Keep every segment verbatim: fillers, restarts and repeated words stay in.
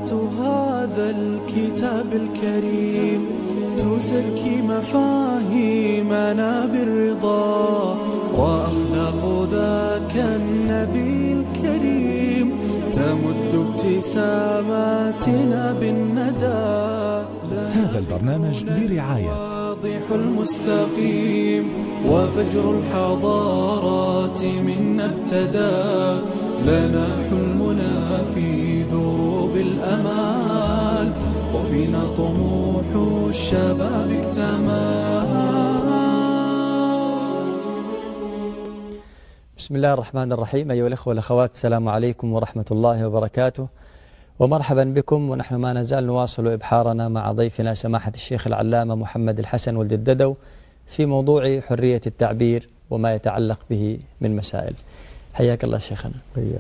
آيات هذا الكتاب الكريم تزكي مفاهيمنا بالرضا، وأخلاق ذاك النبي الكريم تمد ابتساماتنا بالندى. هذا البرنامج برعاية واضح المستقيم وفجر الحضارات منا ابتدى، لنا حلمنا في دروب الأمال، وفينا طموح الشباب اكتمل. بسم الله الرحمن الرحيم. أيها الأخوة والأخوات، السلام عليكم ورحمة الله وبركاته، ومرحبا بكم. ونحن ما نزال نواصل إبحارنا مع ضيفنا سماحة الشيخ العلامة محمد الحسن ولد الددو في موضوع حرية التعبير وما يتعلق به من مسائل. حياك الله شيخنا.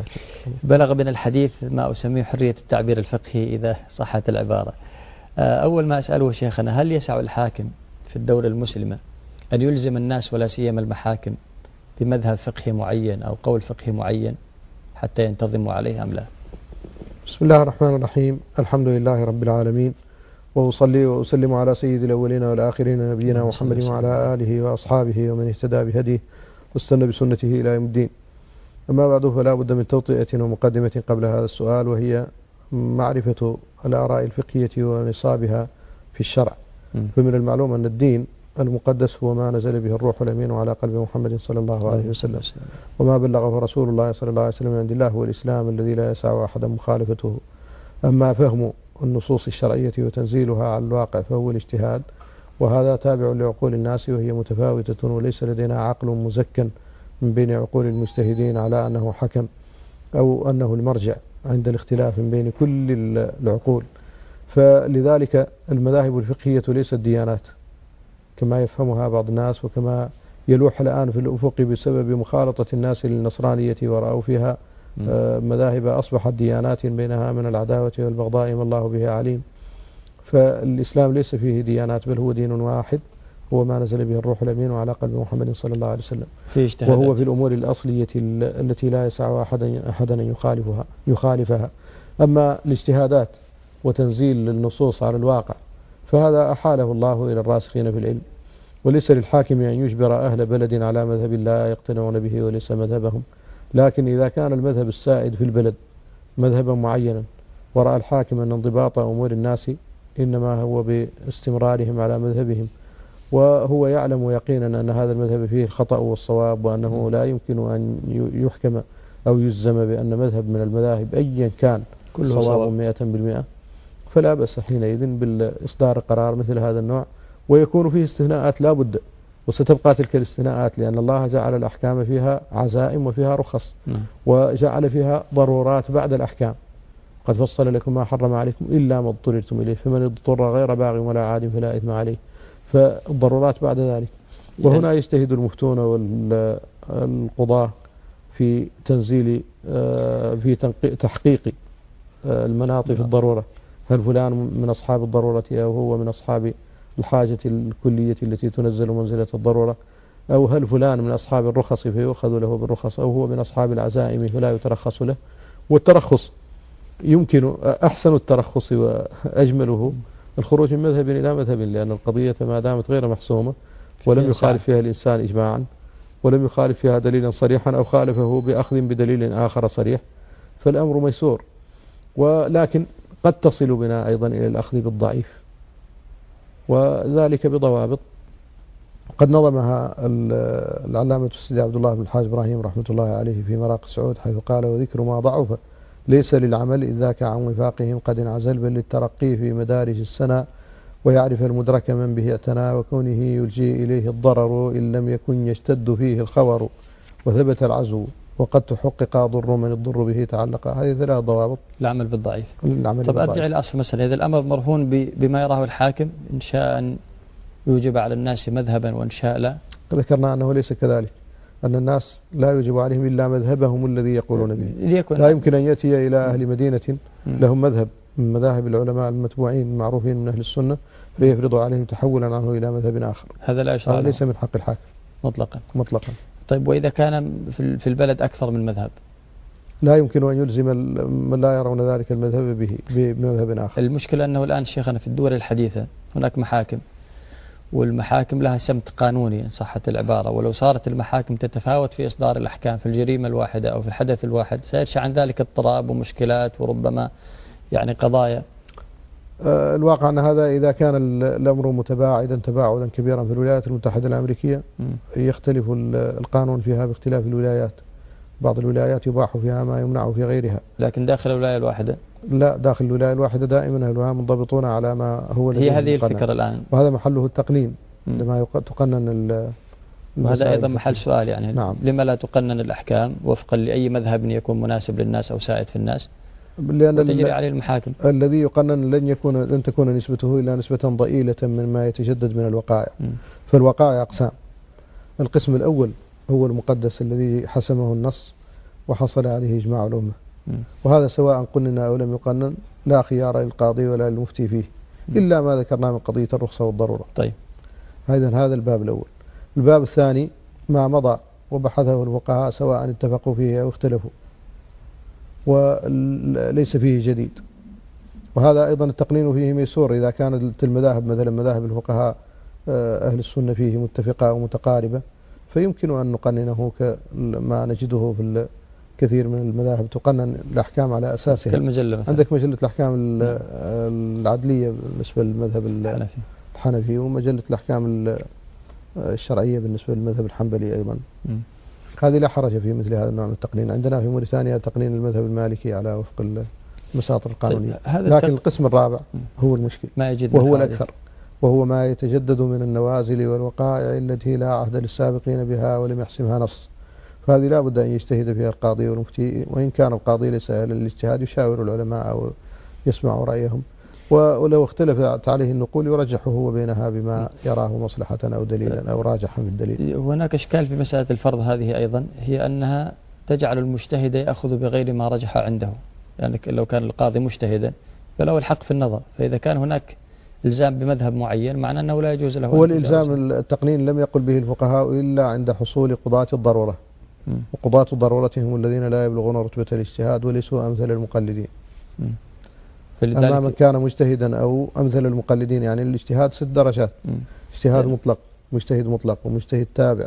بلغ بنا الحديث ما أسميه حرية التعبير الفقهي إذا صحت العبارة. أول ما أسأله شيخنا، هل يسع الحاكم في الدولة المسلمة أن يلزم الناس ولا سيما المحاكم بمذهب فقهي معين أو قول فقهي معين حتى ينتظموا عليه أم لا؟ بسم الله الرحمن الرحيم. الحمد لله رب العالمين، وأصلي وأسلم على سيد الأولين والآخرين نبينا محمد وعلى آله وأصحابه ومن اهتدى بهديه واستنى بسنته إلى يوم الدين. أما بعد، فلا بد من توطئة ومقدمة قبل هذا السؤال، وهي معرفة الآراء الفقهية ونصابها في الشرع. فمن المعلوم أن الدين المقدس هو ما نزل به الروح الأمين على قلب محمد صلى الله عليه وسلم، وما بلغه رسول الله صلى الله عليه وسلم عند الله هو الإسلام الذي لا يسع أحدا مخالفته. أما فهم النصوص الشرعية وتنزيلها على الواقع فهو الاجتهاد، وهذا تابع لعقول الناس وهي متفاوتة، وليس لدينا عقل مزكى من بين عقول المجتهدين على أنه حكم أو أنه المرجع عند الاختلاف من بين كل العقول. فلذلك المذاهب الفقهية ليست ديانات كما يفهمها بعض الناس، وكما يلوح الآن في الأفق بسبب مخالطة الناس للنصرانية ورأوا فيها مذاهب أصبحت ديانات بينها من العداوة والبغضاء ما الله به عليم. فالإسلام ليس فيه ديانات، بل هو دين واحد، هو ما نزل به الروح الأمين على قلب محمد صلى الله عليه وسلم، وهو في الأمور الأصلية التي لا يسع أحدا أحدا أن يخالفها يخالفها. أما الاجتهادات وتنزيل النصوص على الواقع فهذا أحاله الله إلى الراسخين في العلم، وليس للحاكم أن يجبر أهل بلد على مذهب لا يقتنعون به وليس مذهبهم. لكن إذا كان المذهب السائد في البلد مذهبا معينا، ورأى الحاكم أن انضباط أمور الناس إنما هو باستمرارهم على مذهبهم، وهو يعلم يقينا أن هذا المذهب فيه الخطأ والصواب، وأنه لا يمكن أن يحكم أو يجزم بأن مذهب من المذاهب أيا كان صواب مئة بالمئة، فلا بأس حينئذ بالإصدار قرار مثل هذا النوع، ويكون فيه استثناءات لا بد، وستبقى تلك الاستثناءات، لأن الله جعل الأحكام فيها عزائم وفيها رخص، وجعل فيها ضرورات بعد الأحكام. قد فصل لكم ما حرم عليكم إلا ما اضطررتم إليه، فمن اضطر غير باغ ولا عاد فلا إثم عليه. فالضرورات بعد ذلك. وهنا يجتهد المفتون والقضاة في تنزيل في تحقيق المناط في الضرورة. هل فلان من أصحاب الضرورة أو هو من أصحاب الحاجة الكلية التي تنزل منزلة الضرورة، أو هل فلان من أصحاب الرخص فيؤخذ له بالرخص، أو هو من أصحاب العزائم فلا يترخص له. والترخص يمكن أحسن الترخص وأجمله الخروج من مذهب إلى مذهب، لأن القضية ما دامت غير محسومة ولم يخالف فيها الإنسان إجماعا، ولم يخالف فيها دليلا صريحا أو خالفه بأخذ بدليل آخر صريح، فالأمر ميسور. ولكن قد تصل بنا أيضا إلى الأخذ بالضعيف، وذلك بضوابط قد نظمها العلامة السيد عبد الله بن الحاج إبراهيم رحمة الله عليه في مراقي السعود، حيث قال: وذكر ما ضعف ليس للعمل إذ ذاك عن وفاقهم قد انعزل، بل للترقي في مدارج السنة، ويعرف المدرك من به اعتنى، وكونه يلجي إليه الضرر إن لم يكن يشتد فيه الخور، وثبت العزو وقد تحقق ضر من الضر به تعلق. هذه ثلاث ضوابط. العمل بالضعيف. العمل طب بالضعيف. أرجع إلى أصل مسألة، إذا الأمر مرهون بما يراه الحاكم، إن شاء أن يوجب على الناس مذهبا وإن شاء لا. ذكرنا أنه ليس كذلك، أن الناس لا يوجب عليهم إلا مذهبهم الذي يقولون به. لا يمكن أن يأتي إلى أهل مدينة لهم مذهب من مذاهب العلماء المتبوعين المعروفين من أهل السنة فيفرضوا عليهم تحولا عنه إلى مذهب آخر. هذا لا يشرع. هذا ليس من حق الحاكم مطلقا. مطلقا. طيب، وإذا كان في البلد أكثر من مذهب؟ لا يمكن أن يلزم من لا يرون ذلك المذهب به بمذهب آخر. المشكلة أنه الآن شيخنا في الدول الحديثة هناك محاكم، والمحاكم لها سمت قانوني إن صحت العبارة، ولو صارت المحاكم تتفاوت في إصدار الأحكام في الجريمة الواحدة أو في الحدث الواحد سيرجع عن ذلك اضطراب ومشكلات وربما يعني قضايا. الواقع أن هذا إذا كان الأمر متباعدا تباعدا كبيرا في الولايات المتحدة الأمريكية م. يختلف القانون فيها باختلاف الولايات، بعض الولايات يباح فيها ما يمنع في غيرها. لكن داخل الولاية الواحدة لا، داخل الولاية الواحدة دائما أهلها منضبطون على ما هو هي هذه الفكرة الآن، وهذا محله التقنين لما تقنن. وهذا أيضا محل سؤال يعني نعم. لما لا تقنن الأحكام وفقا لأي مذهب يكون مناسب للناس أو سائد في الناس لأن وتجري عليه المحاكم. الذي يقنن لن يكون لن تكون نسبته إلا نسبة ضئيلة مما يتجدد من الوقائع. م. فالوقائع أقسام. القسم الأول هو المقدس الذي حسمه النص وحصل عليه إجماع الأمة، م. وهذا سواء قنن أو لم يقنن لا خيار للقاضي ولا للمفتي فيه م. إلا ما ذكرنا من قضية الرخصة والضرورة. طيب. إذن هذا الباب الأول. الباب الثاني ما مضى وبحثه الفقهاء سواء اتفقوا فيه أو اختلفوا وليس فيه جديد، وهذا أيضا التقنين فيه ميسور إذا كانت المذاهب مثلا مذاهب الفقهاء أهل السنة فيه متفقة أو متقاربة فيمكن أن نقننه كما نجده في كثير من المذاهب تقنن الأحكام على أساسها. كالمجلة مثلا. عندك مجلة الأحكام العدلية بالنسبة للمذهب الحنفي, الحنفي ومجلة الأحكام الشرعية بالنسبة للمذهب الحنبلي أيضا. م. هذه لا حرج في مثل هذا النوع من التقنين. عندنا في موريتانيا تقنين المذهب المالكي على وفق المساطر القانونية. طيب لكن القسم الرابع هو المشكل ما وهو الأكثر، وهو ما يتجدد من النوازل والوقائع التي لا عهد للسابقين بها ولم يحسمها نص، فهذه لا بد أن يجتهد فيها القاضي والمفتي، وإن كان القاضي ليس أهلا للاجتهاد يشاور العلماء أو يسمع رأيهم، ولو اختلفت عليه النقول يرجح هو بينها بما يراه مصلحة أو دليلا أو راجحا في الدليل. هناك إشكال في مسألة الفرض هذه أيضا، هي أنها تجعل المجتهد يأخذ بغير ما رجح عنده، يعني لو كان القاضي مجتهدا فله الحق في النظر، فإذا كان هناك إلزام بمذهب معين معنى أنه لا يجوز له. هو الإلزام التقنين لم يقل به الفقهاء إلا عند حصول قضاة الضرورة، م. وقضاة الضرورة هم الذين لا يبلغون رتبة الاجتهاد وليسوا أمثل المقلدين. م. أما من كان مجتهدا أو أمثل المقلدين، يعني الاجتهاد ست درجات، م. اجتهاد م. مطلق، مجتهد مطلق، ومجتهد تابع،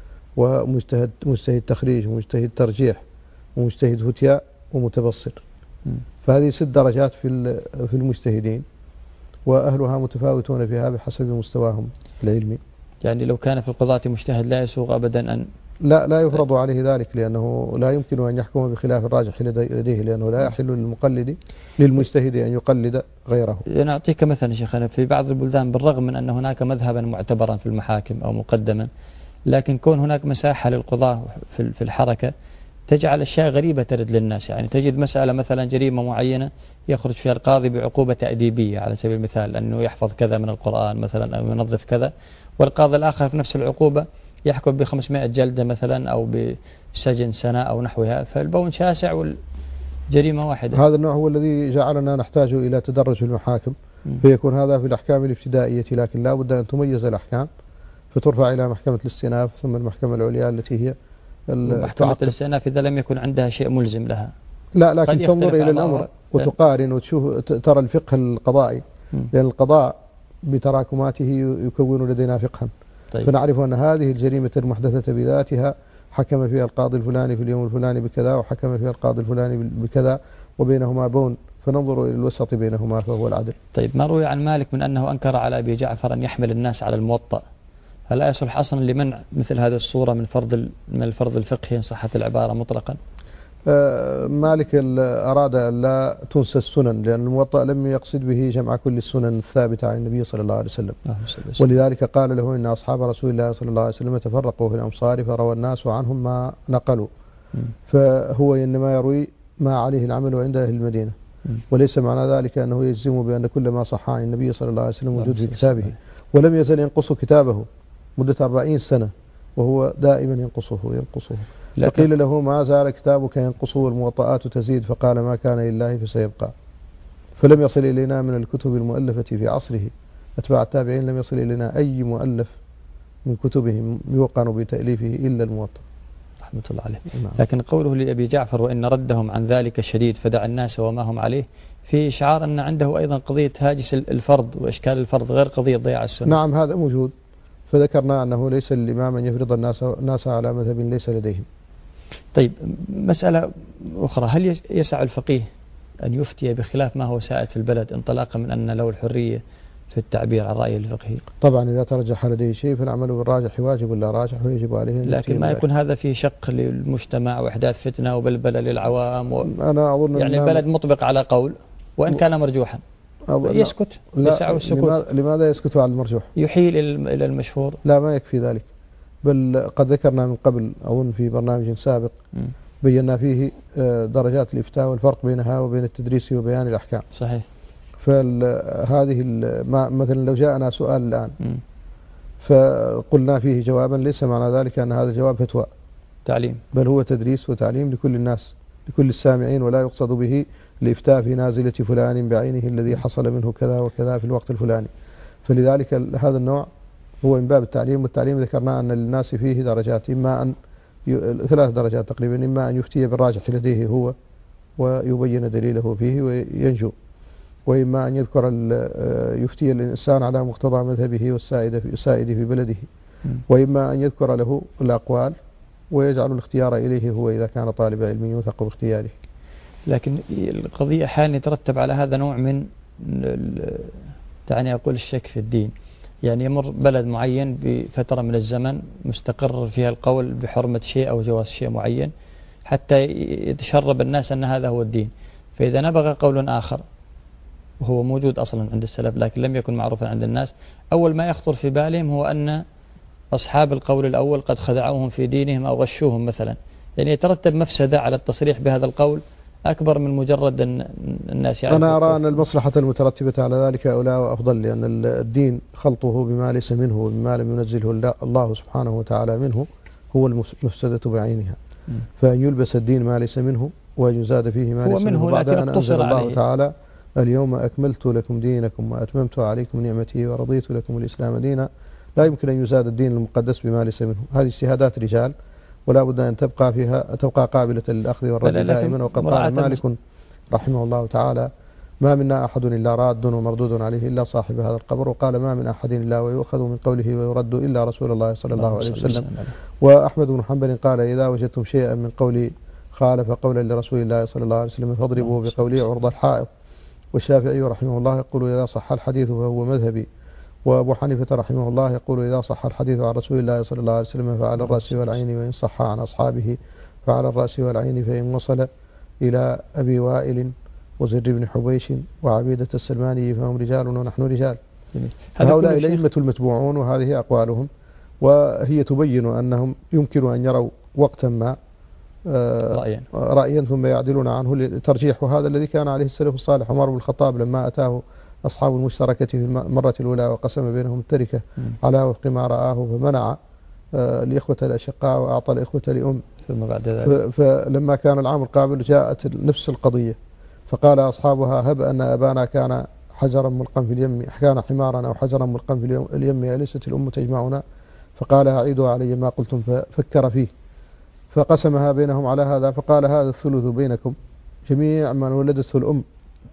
ومجتهد مجتهد تخريج، ومجتهد ترجيح، ومجتهد فتياء، ومتبصر. م. فهذه ست درجات في في المجتهدين، وأهلها متفاوتون فيها بحسب مستواهم العلمي. يعني لو كان في القضاة مجتهد لا يسوغ أبدا أن لا لا يفرض عليه ذلك، لأنه لا يمكن أن يحكم بخلاف الراجح لديه، لأنه لا يحل للمقلد للمجتهد أن يقلد غيره. نعطيك مثلا شيخنا، في بعض البلدان بالرغم من أن هناك مذهبا معتبرا في المحاكم أو مقدما، لكن كون هناك مساحة للقضاة في الحركة تجعل أشياء غريبة ترد للناس. يعني تجد مسألة مثلا جريمة معينة يخرج فيها القاضي بعقوبة تأديبية على سبيل المثال، أنه يحفظ كذا من القرآن مثلا أو ينظف كذا، والقاضي الآخر في نفس العقوبة يحكم بخمسمائة جلدة مثلا أو بسجن سنة أو نحوها، فالبون شاسع والجريمة واحدة. هذا النوع هو الذي جعلنا نحتاج إلى تدرج في المحاكم، فيكون هذا في الأحكام الابتدائية، لكن لا بد أن تميز الأحكام فترفع إلى محكمة الاستئناف ثم المحكمة العليا التي هي محكمة الاستئناف إذا لم يكن عندها شيء ملزم لها. لا، لكن تنظر إلى الأمر وتقارن وتشوف ترى الفقه القضائي، لأن القضاء بتراكماته يكون لدينا فقها. طيب. فنعرف أن هذه الجريمة المحدثة بذاتها حكم فيها القاضي الفلاني في اليوم الفلاني بكذا، وحكم فيها القاضي الفلاني بكذا، وبينهما بون، فننظر إلى الوسط بينهما فهو العدل. طيب، ما روي عن مالك من أنه أنكر على أبي جعفر أن يحمل الناس على الموطأ، هل لا يصلح أصلا لمنع مثل هذه الصورة من فرض من الفرض الفقهي إن صحت العبارة مطلقا؟ آه مالك أراد أن لا تنسى السنن، لأن الموطأ لم يقصد به جمع كل السنن الثابتة عن النبي صلى الله عليه وسلم، ولذلك قال له إن أصحاب رسول الله صلى الله عليه وسلم تفرقوا في الأمصار فروى الناس عنهم ما نقلوا، م. فهو إنما يروي ما عليه العمل عند أهل المدينة، م. وليس معنى ذلك أنه يجزم بأن كل ما صح عن النبي صلى الله عليه وسلم موجود في كتابه، ولم يزل ينقص كتابه مدة أربعين سنة وهو دائما ينقصه ينقصه فقيل له ما زال كتابك ينقصه والموطئات تزيد، فقال ما كان لله فسيبقى. فلم يصل إلينا من الكتب المؤلفة في عصره أتباع التابعين لم يصل إلينا أي مؤلف من كتبهم يوقن بتأليفه إلا الموطأ. رحمة الله عليه. نعم. لكن قوله لأبي جعفر وإن ردهم عن ذلك شديد فدع الناس وما هم عليه، في إشعار أن عنده أيضا قضية هاجس الفرض وإشكال الفرض غير قضية ضياع السنة. نعم هذا موجود، فذكرنا أنه ليس للإمام أن يفرض الناس ناس على مذهب ليس لديهم. طيب مسألة أخرى، هل يسع الفقيه أن يفتي بخلاف ما هو سائد في البلد انطلاقا من أن له الحرية في التعبير عن رأيه الفقهي؟ طبعا إذا ترجح لديه شيء فالعمل بالراجح واجب ولا راجح ويجب عليه. لكن ما يكون هذا فيه شق للمجتمع وإحداث فتنة وبلبلة للعوام و... أنا أظن يعني البلد مطبق على قول وإن كان مرجوحا يسكت، يسعه السكوت. لماذا, لماذا يسكت على المرجوح؟ يحيل إلى المشهور. لا ما يكفي ذلك، بل قد ذكرنا من قبل أظن في برنامج سابق م. بينا فيه درجات الإفتاء والفرق بينها وبين التدريس وبيان الأحكام. صحيح. فهذه مثلا لو جاءنا سؤال الآن م. فقلنا فيه جوابا ليس معنى ذلك أن هذا الجواب فتوى تعليم، بل هو تدريس وتعليم لكل الناس لكل السامعين، ولا يقصد به الإفتاء في نازلة فلان بعينه الذي حصل منه كذا وكذا في الوقت الفلاني. فلذلك هذا النوع هو من باب التعليم، والتعليم ذكرنا أن للناس فيه درجات، إما أن ي... ثلاث درجات تقريبا، إما أن يفتي بالراجح لديه هو ويبين دليله فيه وينجو، وإما أن يذكر يفتي الإنسان على مقتضى مذهبه والسائد في, السائد في بلده، وإما أن يذكر له الأقوال ويجعل الاختيار إليه هو إذا كان طالب علم يوثق باختياره. لكن القضية أحيانا يترتب على هذا نوع من دعني أقول الشك في الدين، يعني يمر بلد معين بفترة من الزمن مستقر فيها القول بحرمة شيء أو جواز شيء معين حتى يتشرب الناس أن هذا هو الدين، فإذا نبغى قول آخر وهو موجود أصلا عند السلف لكن لم يكن معروفا عند الناس، أول ما يخطر في بالهم هو أن أصحاب القول الأول قد خدعوهم في دينهم أو غشوهم مثلا، يعني يترتب مفسدة على التصريح بهذا القول أكبر من مجرد أن الناس يعرفون. أنا أرى أن المصلحة المترتبة على ذلك أولى وأفضل، لأن الدين خلطه بما ليس منه وبما لم ينزله الله سبحانه وتعالى منه هو المفسدة بعينها، فأن يلبس الدين ما ليس منه وأن يزاد فيه ما ليس منه بعد أن أنزل الله عليه. تعالى اليوم أكملت لكم دينكم وأتممت عليكم نعمتي ورضيت لكم الإسلام دينا، لا يمكن أن يزاد الدين المقدس بما ليس منه. هذه اجتهادات رجال ولا بد أن تبقى فيها تبقى قابلة للأخذ والرد دائما. وقد قال مالك رحمه الله تعالى ما منا أحد إلا راد ومردود عليه إلا صاحب هذا القبر، وقال ما من أحد إلا ويؤخذ من قوله ويرد إلا رسول الله صلى الله عليه وسلم. وأحمد بن حنبل قال إذا وجدتم شيئا من قولي خالف قولا لرسول الله صلى الله عليه وسلم فاضربوا بقولي عرض الحائط. والشافعي رحمه الله يقول إذا صح الحديث فهو مذهبي. وأبو حنيفة رحمه الله يقول إذا صح الحديث عن رسول الله صلى الله عليه وسلم فعلى الرأس والعين، وإن صح عن أصحابه فعلى الرأس والعين، فإن وصل إلى أبي وائل وزر بن حبيش وعبيدة السلماني فهم رجال ونحن رجال. هؤلاء الأئمة المتبوعون وهذه أقوالهم، وهي تبين أنهم يمكن أن يروا وقتا ما رأيا, رأيا ثم يعدلون عنه لترجيح، وهذا الذي كان عليه السلف الصالح. عمر بن الخطاب لما أتاه أصحاب المشتركة في المرة الأولى وقسم بينهم التركة على وفق ما رآه فمنع الإخوة الأشقاء وأعطى الإخوة لأم، ثم بعد ذلك فلما كان العام القابل جاءت نفس القضية فقال أصحابها هب أن أبانا كان حجرا ملقا في اليم كان حمارا أو حجرا ملقا في اليم أليست الأم تجمعنا؟ فقال أعيدوا علي ما قلتم، ففكر فيه فقسمها بينهم على هذا، فقال هذا الثلث بينكم جميع من ولدته الأم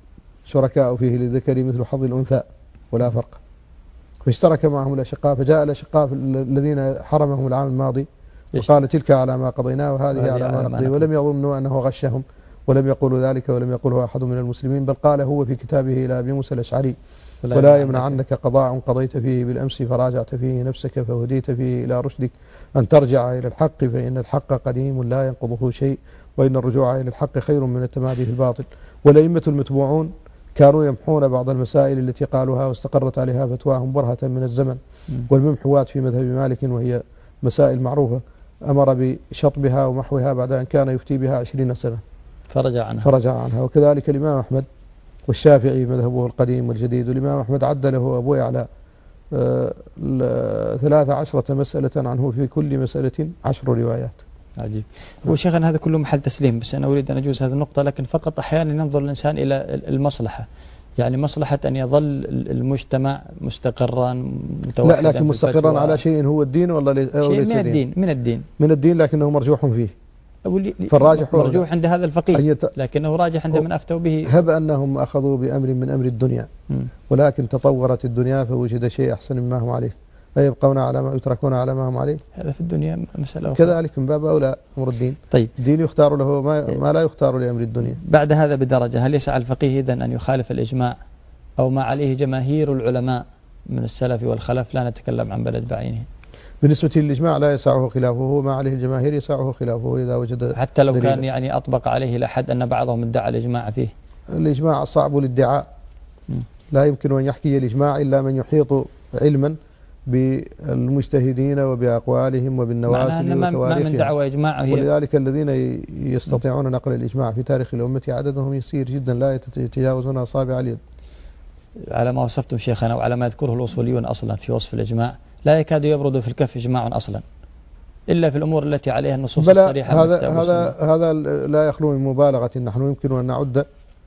شركاء فيه للذكر مثل حظ الأنثى ولا فرق. فاشترك معهم الأشقاء، فجاء الأشقاء الذين حرمهم العام الماضي وقال تلك على ما قضينا وهذه على ما نقضي، ولم يظنوا أنه غشهم ولم يقولوا ذلك ولم يقوله أحد من المسلمين، بل قال هو في كتابه إلى أبي موسى الأشعري ولا يمنعنك قضاء قضيت فيه بالأمس فراجعت فيه نفسك فهديت فيه إلى رشدك أن ترجع إلى الحق، فإن الحق قديم لا ينقضه شيء، وإن الرجوع إلى الحق خير من التمادي في الباطل. والأئمة المتبوعون كانوا يمحون بعض المسائل التي قالوها واستقرت عليها فتواهم برهة من الزمن، والممحوات في مذهب مالك وهي مسائل معروفة أمر بشطبها ومحوها بعد أن كان يفتي بها عشرين سنة فرجع عنها, فرجع عنها. وكذلك الإمام أحمد والشافعي مذهبه القديم والجديد، والإمام أحمد عدله أبو يعلى ثلاث عشرة مسألة عنه في كل مسألة عشر روايات. عجيب. هو شيخنا هذا كله محل تسليم، بس أنا أريد أن أجوز هذه النقطة، لكن فقط أحيانا ينظر الإنسان إلى المصلحة، يعني مصلحة أن يظل المجتمع مستقرا متوحدا. لا، لكن مستقرا على شيء هو الدين ولا ليس شيء من دين؟ الدين من الدين من الدين، لكنه مرجوح فيه. فالراجح مرجوح عند هذا الفقيه، لكنه راجح عند من أفتوا به. هب أنهم أخذوا بأمر من أمر الدنيا، ولكن تطورت الدنيا فوجد شيء أحسن مما هم عليه، لا يبقون على ما يتركون على ما هم عليه. هذا في الدنيا مسألة أخرى. كذلك من باب أولى أمر الدين. طيب، الدين يختار له ما, ما لا يختار لأمر الدنيا. بعد هذا بدرجة، هل يسعى الفقيه إذن أن يخالف الإجماع أو ما عليه جماهير العلماء من السلف والخلف؟ لا نتكلم عن بلد بعينه. بالنسبة للإجماع لا يسعه خلافه، هو ما عليه الجماهير يسعه خلافه إذا وجد حتى لو دليلا. كان يعني أطبق عليه لحد أن بعضهم ادعى الإجماع فيه. الإجماع صعب الادعاء، لا يمكن أن يحكي الإجماع إلا من يحيط علما بالمجتهدين وبأقوالهم وبالنوافل ما من دعوى إجماع هي. ولذلك الذين يستطيعون نقل الإجماع في تاريخ الأمة عددهم يسير جدا، لا يتجاوزون أصابع اليد. على ما وصفتم شيخنا وعلى ما يذكره الأصوليون أصلا في وصف الإجماع، لا يكاد يبرد في الكف إجماع أصلا إلا في الأمور التي عليها النصوص الصريحة. هذا هذا هذا لا يخلو من مبالغة. نحن يمكن أن نعد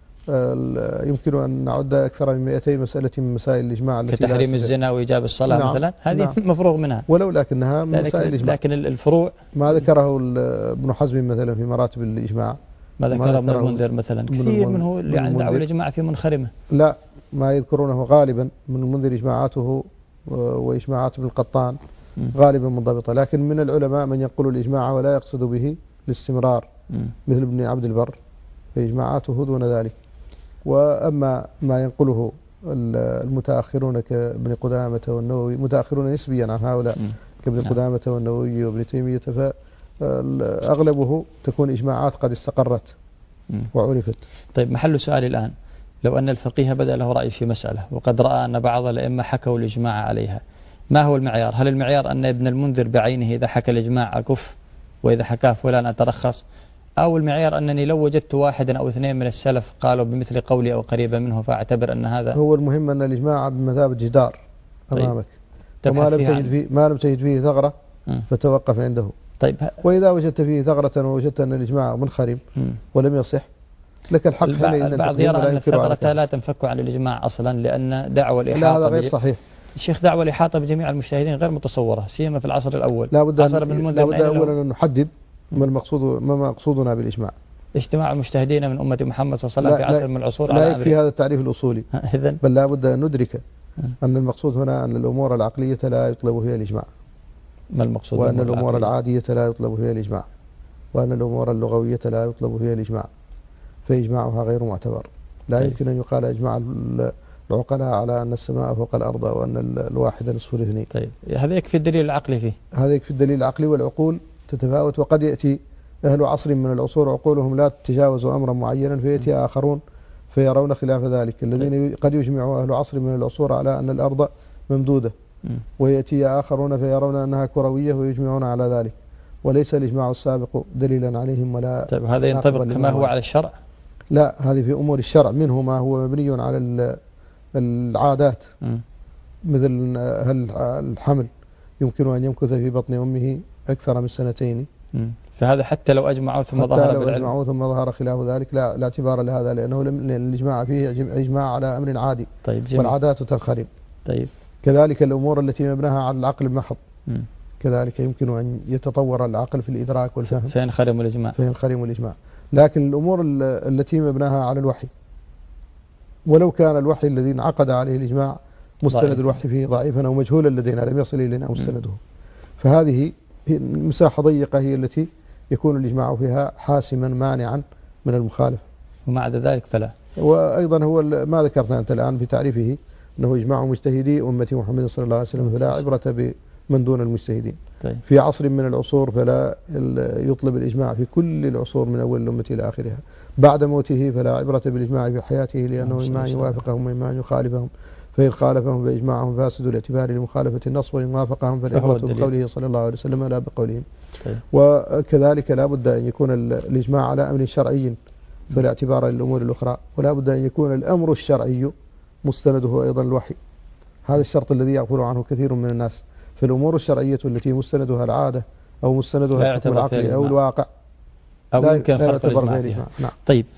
يمكن أن نعد أكثر من مئتي مسألة من مسائل الإجماع التي كتحريم الزنا وإيجاب الصلاة. نعم مثلا هذه نعم مفروغ منها، ولو لكنها من مسائل الإجماع. لكن الفروع ما ذكره ابن حزم مثلا في مراتب الإجماع، ما ذكره ابن المنذر مثلا، كثير منه اللي عن دعوى الإجماع في منخرمة. لا، ما يذكرونه غالبا من المنذر إجماعاته وإجماعات ابن القطان غالبا منضبطة، لكن من العلماء من يقول الإجماع ولا يقصد به الاستمرار مثل ابن عبد البر، فإجماعاته دون ذلك. وأما ما ينقله المتأخرون كابن قدامة والنووي، متأخرون نسبيا عن هؤلاء كابن قدامة والنووي وابن تيمية، فأغلبه تكون إجماعات قد استقرت وعرفت. طيب، محل سؤالي الآن، لو أن الفقيه بدأ له رأي في مسألة وقد رأى أن بعض الأئمة حكوا الإجماع عليها، ما هو المعيار؟ هل المعيار أن ابن المنذر بعينه إذا حكى الإجماع أكف وإذا حكاه فلان أترخص، أو المعيار أنني لو وجدت واحدا أو اثنين من السلف قالوا بمثل قولي أو قريبا منه فأعتبر أن هذا هو المهم؟ أن الإجماع بمثابة جدار أمامك. طيب. وما لم تجد فيه ما لم تجد فيه ثغرة فتوقف عنده. طيب، وإذا وجدت فيه ثغرة ووجدت أن الإجماع منخرم ولم يصح لك الحق. البعض يرى أن الثغرة لا تنفك عن الإجماع أصلا لأن دعوى الإحاطة. لا، هذا غير صحيح. الشيخ، دعوى الإحاطة بجميع المجتهدين غير متصورة سيما في العصر الأول. لا بد أولا أن نحدد ما المقصود ما مقصودنا بالإجماع. اجتماع المجتهدين من أمة محمد صلى الله عليه وسلم في عصر من العصور. لا يكفي هذا التعريف الأصولي، بل لا بد أن ندرك أن المقصود هنا أن الأمور العقلية لا يطلب فيها الإجماع، ما المقصود؟ وأن الأمور العادية لا يطلب فيها الإجماع، وأن الأمور اللغوية لا يطلب فيها الإجماع، فإجماعها غير معتبر. لا طيب. يمكن أن يقال إجماع العقلاء على أن السماء فوق الأرض وأن الواحد نصف الاثنين. طيب، هذا يكفي الدليل العقلي فيه. هذا يكفي الدليل العقلي، والعقول تتفاوت، وقد يأتي أهل عصر من العصور عقولهم لا تتجاوز أمرا معينا فيأتي آخرون فيرون خلاف ذلك. الذين قد يجمع أهل عصر من العصور على أن الأرض ممدودة، ويأتي آخرون فيرون أنها كروية ويجمعون على ذلك، وليس الإجماع السابق دليلا عليهم ولا. طيب، هذا ينطبق كما هو على الشرع؟ لا، هذه في أمور الشرع، منه ما هو مبني على العادات، م. مثل هل الحمل يمكن أن يمكث في بطن أمه أكثر من سنتين، م. فهذا حتى لو أجمعوا ثم ظهر لو أجمعوا ثم ظهر خلاف ذلك لا, لا اعتبار لهذا، لأنه الإجماع فيه إجماع على أمر عادي. طيب، جميل. والعادات تنخرم. طيب. كذلك الأمور التي مبناها على العقل المحض، م. كذلك يمكن أن يتطور العقل في الإدراك والفهم فينخرم الإجماع فينخرم الإجماع. لكن الأمور التي مبناها على الوحي، ولو كان الوحي الذي انعقد عليه الإجماع مستند ضعيف. الوحي فيه ضعيفا أو مجهولا لدينا لم يصل إلينا مستنده، فهذه مساحة ضيقة هي التي يكون الإجماع فيها حاسما مانعا من المخالف، ومع ذلك فلا. وأيضا هو ما ذكرت أنت الآن في تعريفه أنه إجماع مجتهدي أمة محمد صلى الله عليه وسلم، فلا عبرة بمن دون المجتهدين. طيب. في عصر من العصور فلا يطلب الإجماع في كل العصور من أول الأمة إلى آخرها. بعد موته فلا عبرة بالإجماع في حياته، لأنه إما أن يوافقهم وإما أن يخالفهم، فإن خالفهم فإجماعهم فاسد الاعتبار لمخالفة النص، وإن وافقهم فالعبرة بقوله صلى الله عليه وسلم لا بقولهم. طيب. وكذلك لا بد أن يكون الإجماع على أمر شرعي فلا اعتبار للأمور الأخرى، ولا بد أن يكون الأمر الشرعي مستنده أيضا الوحي. هذا الشرط الذي يغفل عنه كثير من الناس. فالأمور الشرعية التي مستندها العادة أو مستندها الحكم العقلي أو الواقع أو يمكن فرق الإجماع فيها. نعم. طيب،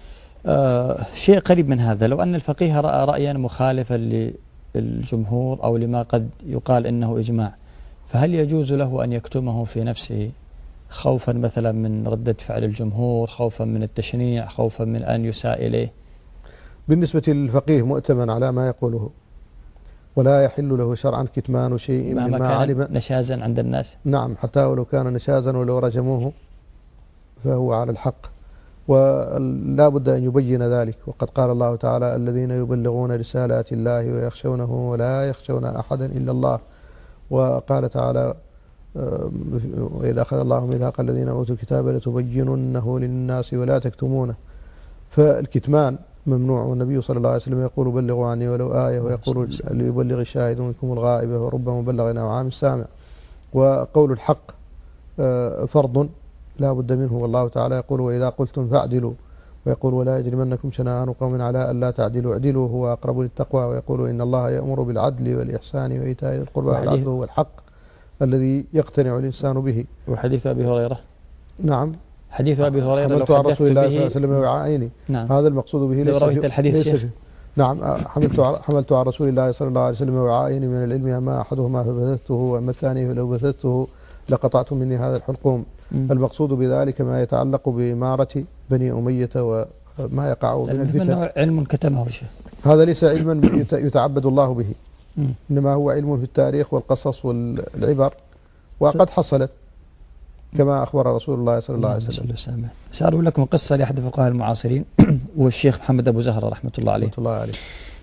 آه شيء قريب من هذا. لو أن الفقيه رأى رأيا مخالفا للجمهور أو لما قد يقال إنه إجماع، فهل يجوز له أن يكتمه في نفسه خوفا مثلا من ردة فعل الجمهور، خوفا من التشنيع، خوفا من أن يساء إليه؟ بالنسبة للفقيه مؤتمن على ما يقوله، ولا يحل له شرعا كتمان شيء مهما مما كان علم. نشازا عند الناس. نعم، حتى ولو كان نشازا ولو رجموه فهو على الحق، ولا بد أن يبين ذلك. وقد قال الله تعالى: الذين يبلغون رسالات الله ويخشونه ولا يخشون أحدا إلا الله. وقال تعالى: وإذا أخذ الله ميثاق الذين أوتوا الكتاب لتبيننه للناس ولا تكتمونه. فالكتمان ممنوع، والنبي صلى الله عليه وسلم يقول: بلغوا عني ولو آية، ويقول: ليبلغ الشاهد منكم الغائب، ورب مبلغ أو عام سامع. وقول الحق فرض لا بد منه، والله تعالى يقول: وإذا قلتم فاعدلوا، ويقول: ولا يجرمنكم شنآن قوم على ألا تعدلوا اعدلوا هو أقرب للتقوى، ويقول: إن الله يأمر بالعدل والإحسان وإيتاء ذي القربى، والعدل هو الحق الذي يقتنع الإنسان به. وحديث أبي هريرة. نعم، حديث أبي هريرة: حملت عن رسول الله صلى الله عليه وسلم وعائني. نعم. هذا المقصود به. لو رويت الحديث ليس نعم، حملت حملت عن رسول الله صلى الله عليه وسلم وعائني من العلم أما أحدهما فبثثته، وأما الثاني فلو بثثته لقطعت مني هذا الحلقوم. م. المقصود بذلك ما يتعلق بإمارة بني أمية وما يقع من الفتن. علم كتمه شيء. هذا ليس علما يتعبد الله به، م. إنما هو علم في التاريخ والقصص والعبر، وقد حصلت كما أخبر رسول الله صلى الله عليه وسلم. سأروي لكم قصة لأحد الفقهاء المعاصرين والشيخ محمد أبو زهرة رحمة الله عليه. رحمة الله عليه.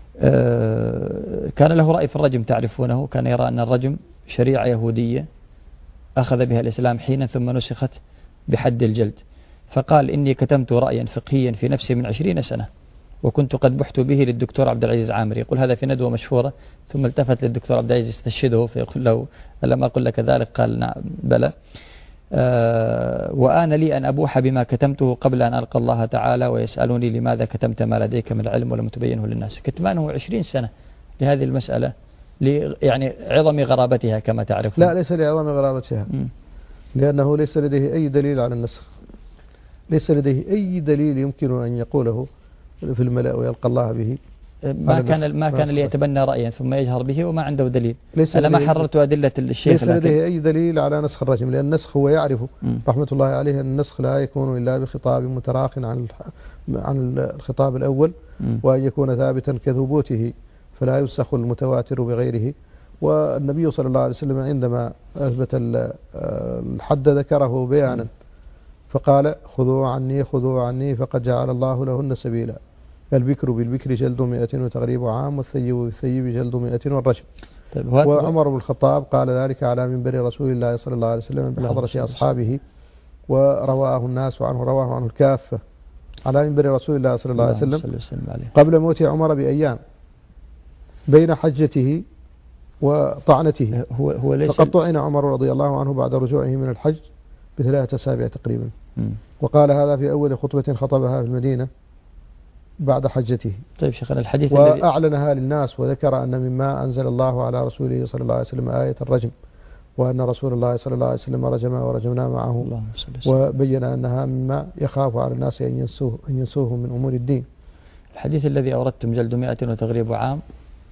آه كان له رأي في الرجم، تعرفونه. كان يرى أن الرجم شريعة يهودية أخذ بها الإسلام حينا ثم نسخت بحد الجلد. فقال: إني كتمت رأيا فقهيا في نفسي من عشرين سنة، وكنت قد بحت به للدكتور عبد العزيز عامري. يقول هذا في ندوة مشهورة، ثم التفت للدكتور عبد العزيز يستشهده فيقول له: ألم أقل لك ذلك؟ قال: نعم بلى. آه وآن لي أن أبوح بما كتمته قبل أن ألقى الله تعالى ويسألوني لماذا كتمت ما لديك من العلم ولم تبينه للناس. كتمانه عشرين سنة لهذه المسألة، يعني عظم غرابتها كما تعرفون. لا، ليس لعظم غرابتها، م. لأنه ليس لديه أي دليل على النسخ، ليس لديه أي دليل يمكن أن يقوله في الملأ ويلقى الله به. ما كان ما كان ليتبنى رأيا ثم يجهر به وما عنده دليل. أنا ما حررت أدلة الشيخ، ليس لديه أي دليل على نسخ الرجم، لأن النسخ هو يعرف م. رحمة الله عليه أن النسخ لا يكون إلا بخطاب متراخ عن عن الخطاب الأول، م. وأن يكون ثابتا كثبوته، فلا ينسخ المتواتر بغيره. والنبي صلى الله عليه وسلم عندما أثبت الحد ذكره بيانا، فقال: خذوا عني خذوا عني فقد جعل الله لهن سبيلا. البكر بالبكر جلد مئة وتغريب عام، والثيب بالثيب جلد مئة والرجم. طيب، وعمر بن الخطاب قال ذلك على منبر رسول الله صلى الله عليه وسلم بحضرة أصحابه، ورواه الناس عنه، رواه عنه الكافة على منبر رسول الله صلى الله عليه وسلم قبل موت عمر بأيام بين حجته وطعنته. هو هو ليس فقد طعن عمر رضي الله عنه بعد رجوعه من الحج بثلاثة أسابيع تقريبا. م. وقال هذا في أول خطبة خطبها في المدينة بعد حجته. طيب شيخنا، الحديث وأعلنها للناس، وذكر أن مما أنزل الله على رسوله صلى الله عليه وسلم آية الرجم، وأن رسول الله صلى الله عليه وسلم رجم ورجمنا معه، وبين أنها مما يخاف على الناس أن ينسوه, أن ينسوه من أمور الدين. الحديث الذي أوردتم جلد مئة وتغريب عام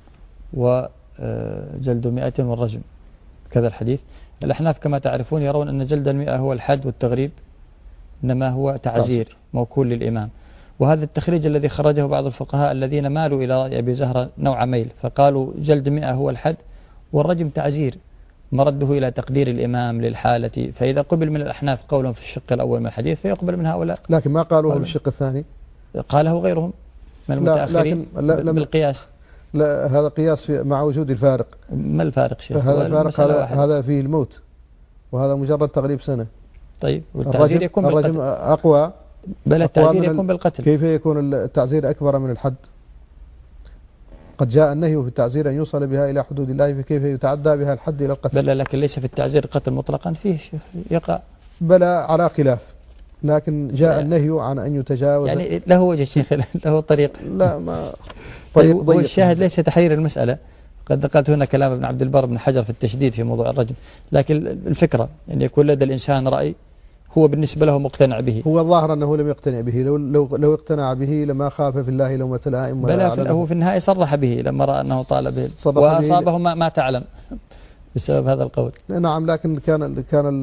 وجلد مئة والرجم، كذا الحديث. الأحناف كما تعرفون يرون أن جلد المئة هو الحد، والتغريب إنما هو تعزير موكول للإمام. وهذا التخريج الذي خرجه بعض الفقهاء الذين مالوا إلى رأي أبي زهرة نوع ميل، فقالوا جلد مئة هو الحد والرجم تعزير، مرده إلى تقدير الإمام للحالة. فإذا قبل من الأحناف قولهم في الشق الأول من الحديث فيقبل من هؤلاء، لكن ما قالوه في الشق الثاني، قاله غيرهم من المتأخرين لا لا بالقياس. لا، هذا قياس في مع وجود الفارق. ما الفارق شيخ؟ هذا الفارق، هذا, هذا فيه الموت، وهذا مجرد تغريب سنة. طيب، والتعزير يكون بالقتل. الرجم أقوى، بل التعزير يكون بالقتل. كيف يكون التعزير أكبر من الحد؟ قد جاء النهي في التعزير أن يوصل بها إلى حدود الله، فكيف يتعدى بها الحد إلى القتل؟ بل لكن ليس في التعزير قتل مطلقا، فيه يقع. بل على خلاف، لكن جاء النهي عن أن يتجاوز. يعني له وجه شيخ، له طريق. لا، ما طريق ضيق. والشاهد ليس تحرير المسألة. قد نقلت هنا كلام ابن عبد البر بن حجر في التشديد في موضوع الرجم، لكن الفكرة أن يكون لدى الإنسان رأي هو بالنسبة له مقتنع به. هو الظاهر أنه لم يقتنع به، لو لو لو اقتنع به لما خاف في الله لومة لائم. بلى هو في النهاية صرح به لما رأى أنه طال به وأصابه ما, ما تعلم بسبب هذا القول. نعم، لكن كان كان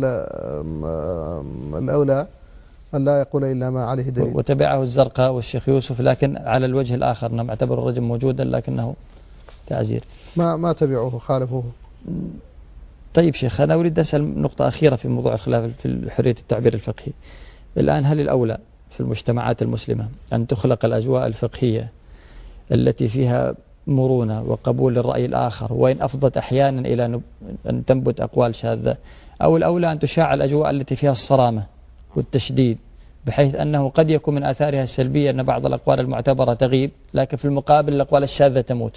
الأولى أن لا يقول إلا ما عليه دليل. وتبعه الزرقاء والشيخ يوسف، لكن على الوجه الآخر نعم اعتبر الرجل موجودا لكنه تعزير. ما ما تبعوه خالفوه. طيب شيخ، أنا أريد أسأل نقطة أخيرة في موضوع الخلاف في حرية التعبير الفقهي. الآن هل الأولى في المجتمعات المسلمة أن تخلق الأجواء الفقهية التي فيها مرونة وقبول للرأي الآخر، وإن أفضت أحيانا إلى أن تنبت أقوال شاذة، أو الأولى أن تشاع الأجواء التي فيها الصرامة والتشديد، بحيث أنه قد يكون من آثارها السلبية أن بعض الأقوال المعتبرة تغيب، لكن في المقابل الأقوال الشاذة تموت؟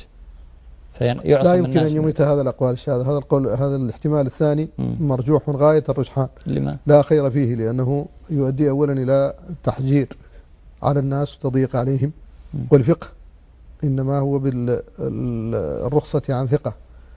لا يمكن أن يميت هذا الأقوال الشاذة. هذا القول، هذا الاحتمال الثاني م. مرجوح غاية الرجحان. لما؟ لا خير فيه، لأنه يؤدي أولا إلى تحجير على الناس وتضييق عليهم. م. والفقه إنما هو بالرخصة عن ثقة،